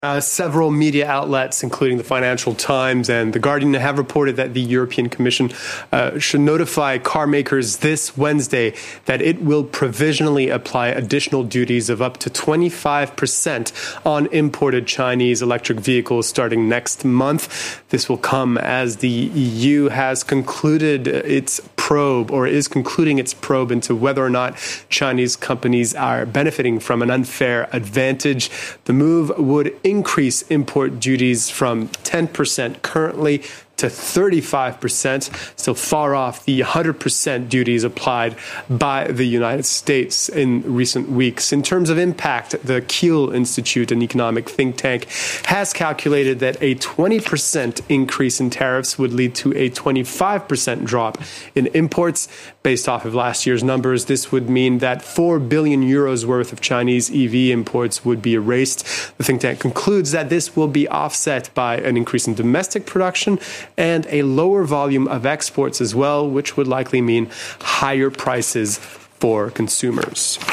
Several media outlets, including the Financial Times and The Guardian, have reported that the European Commission should notify car makers this Wednesday that it will provisionally apply additional duties of up to 25% on imported Chinese electric vehicles starting next month. This will come as the EU has concluded its probe, or is concluding its probe into whether or not Chinese companies are benefiting from an unfair advantage. The move would increase import duties from 10% currently to 35%, still far off the 100% duties applied by the United States in recent weeks. In terms of impact, the Kiel Institute, an economic think tank, has calculated that a 20% increase in tariffs would lead to a 25% drop in imports. Based off of last year's numbers, this would mean that 4 billion euros worth of Chinese EV imports would be erased. The think tank concludes that this will be offset by an increase in domestic production and a lower volume of exports as well, which would likely mean higher prices for consumers.